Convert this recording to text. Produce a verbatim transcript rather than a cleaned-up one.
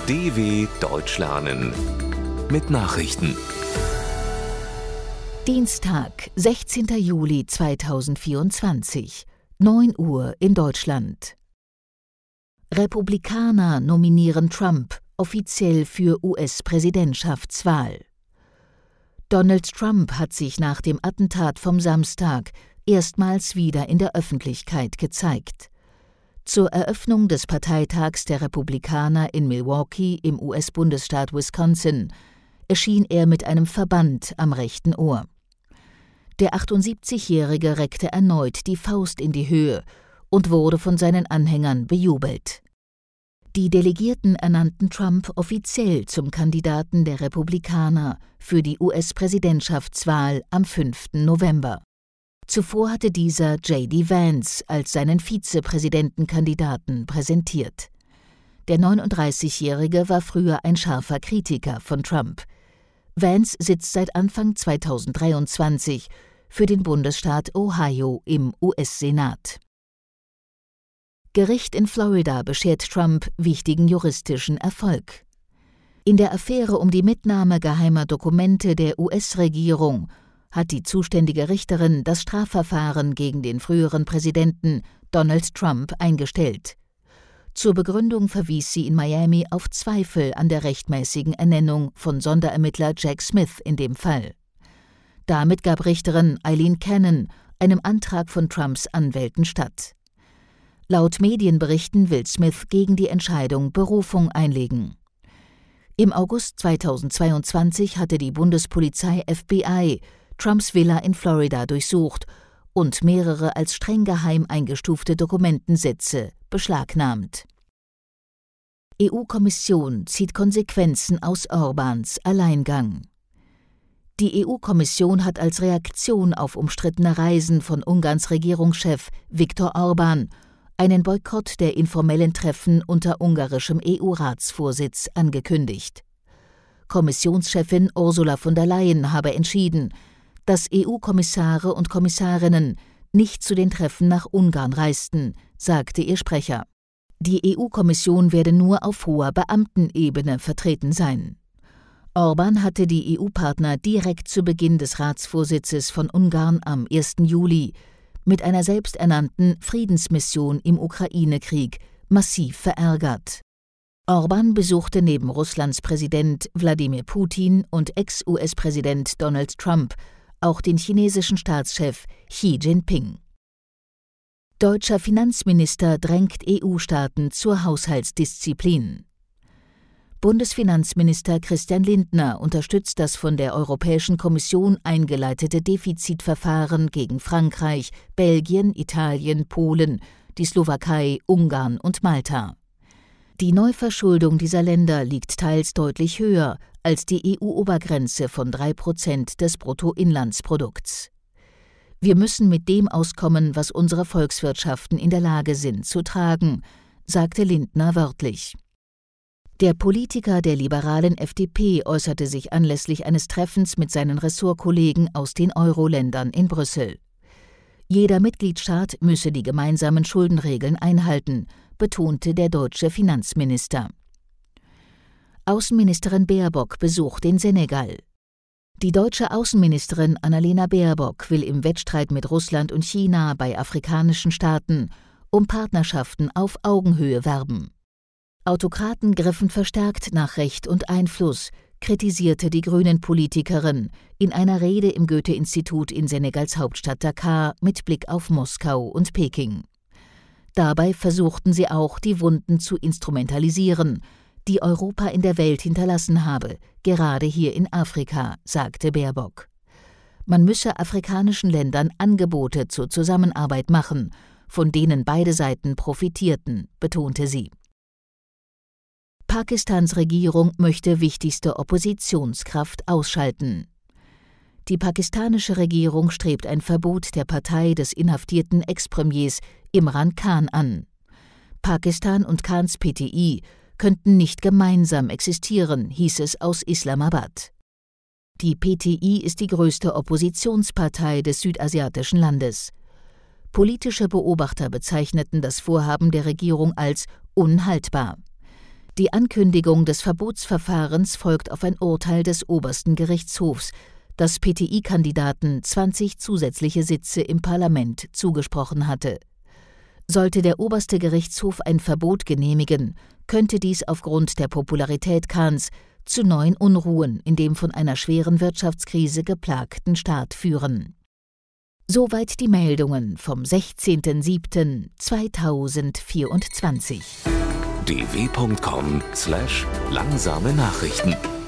D W Deutsch lernen mit Nachrichten. Dienstag, sechzehnter Juli zweitausendvierundzwanzig, neun Uhr in Deutschland. Republikaner nominieren Trump offiziell für U S-Präsidentschaftswahl. Donald Trump hat sich nach dem Attentat vom Samstag erstmals wieder in der Öffentlichkeit gezeigt. Zur Eröffnung des Parteitags der Republikaner in Milwaukee im U S-Bundesstaat Wisconsin erschien er mit einem Verband am rechten Ohr. Der achtundsiebzigjährige reckte erneut die Faust in die Höhe und wurde von seinen Anhängern bejubelt. Die Delegierten ernannten Trump offiziell zum Kandidaten der Republikaner für die U S-Präsidentschaftswahl am fünften November. Zuvor hatte dieser J D Vance als seinen Vizepräsidentenkandidaten präsentiert. Der neununddreißigjährige war früher ein scharfer Kritiker von Trump. Vance sitzt seit Anfang zweitausenddreiundzwanzig für den Bundesstaat Ohio im U S-Senat. Gericht in Florida beschert Trump wichtigen juristischen Erfolg. In der Affäre um die Mitnahme geheimer Dokumente der U S-Regierung hat die zuständige Richterin das Strafverfahren gegen den früheren Präsidenten Donald Trump eingestellt. Zur Begründung verwies sie in Miami auf Zweifel an der rechtmäßigen Ernennung von Sonderermittler Jack Smith in dem Fall. Damit gab Richterin Aileen Cannon einem Antrag von Trumps Anwälten statt. Laut Medienberichten will Smith gegen die Entscheidung Berufung einlegen. Im August zweitausendzweiundzwanzig hatte die Bundespolizei F B I Trumps Villa in Florida durchsucht und mehrere als streng geheim eingestufte Dokumentensätze beschlagnahmt. E U-Kommission zieht Konsequenzen aus Orbáns Alleingang. Die E U-Kommission hat als Reaktion auf umstrittene Reisen von Ungarns Regierungschef Viktor Orbán einen Boykott der informellen Treffen unter ungarischem E U-Ratsvorsitz angekündigt. Kommissionschefin Ursula von der Leyen habe entschieden, dass E U-Kommissare und Kommissarinnen nicht zu den Treffen nach Ungarn reisten, sagte ihr Sprecher. Die E U-Kommission werde nur auf hoher Beamtenebene vertreten sein. Orbán hatte die E U-Partner direkt zu Beginn des Ratsvorsitzes von Ungarn am ersten Juli mit einer selbsternannten Friedensmission im Ukraine-Krieg massiv verärgert. Orbán besuchte neben Russlands Präsident Wladimir Putin und Ex-U S-Präsident Donald Trump auch den chinesischen Staatschef Xi Jinping. Deutscher Finanzminister drängt E U-Staaten zur Haushaltsdisziplin. Bundesfinanzminister Christian Lindner unterstützt das von der Europäischen Kommission eingeleitete Defizitverfahren gegen Frankreich, Belgien, Italien, Polen, die Slowakei, Ungarn und Malta. Die Neuverschuldung dieser Länder liegt teils deutlich höher als die E U-Obergrenze von drei Prozent des Bruttoinlandsprodukts. Wir müssen mit dem auskommen, was unsere Volkswirtschaften in der Lage sind zu tragen, sagte Lindner wörtlich. Der Politiker der liberalen F D P äußerte sich anlässlich eines Treffens mit seinen Ressortkollegen aus den Euro-Ländern in Brüssel. Jeder Mitgliedstaat müsse die gemeinsamen Schuldenregeln einhalten, betonte der deutsche Finanzminister. Außenministerin Baerbock besucht den Senegal. Die deutsche Außenministerin Annalena Baerbock will im Wettstreit mit Russland und China bei afrikanischen Staaten um Partnerschaften auf Augenhöhe werben. Autokraten griffen verstärkt nach Recht und Einfluss, kritisierte die Grünen-Politikerin in einer Rede im Goethe-Institut in Senegals Hauptstadt Dakar mit Blick auf Moskau und Peking. Dabei versuchten sie auch, die Wunden zu instrumentalisieren, die Europa in der Welt hinterlassen habe, gerade hier in Afrika, sagte Baerbock. Man müsse afrikanischen Ländern Angebote zur Zusammenarbeit machen, von denen beide Seiten profitierten, betonte sie. Pakistans Regierung möchte wichtigste Oppositionskraft ausschalten. Die pakistanische Regierung strebt ein Verbot der Partei des inhaftierten Ex-Premiers Imran Khan an. Pakistan und Khans P T I könnten nicht gemeinsam existieren, hieß es aus Islamabad. Die P T I ist die größte Oppositionspartei des südasiatischen Landes. Politische Beobachter bezeichneten das Vorhaben der Regierung als unhaltbar. Die Ankündigung des Verbotsverfahrens folgt auf ein Urteil des obersten Gerichtshofs, das P T I-Kandidaten zwanzig zusätzliche Sitze im Parlament zugesprochen hatte. Sollte der oberste Gerichtshof ein Verbot genehmigen, könnte dies aufgrund der Popularität Khans zu neuen Unruhen in dem von einer schweren Wirtschaftskrise geplagten Staat führen. Soweit die Meldungen vom sechzehnten siebten zweitausendvierundzwanzig. d w punkt com slash langsame Nachrichten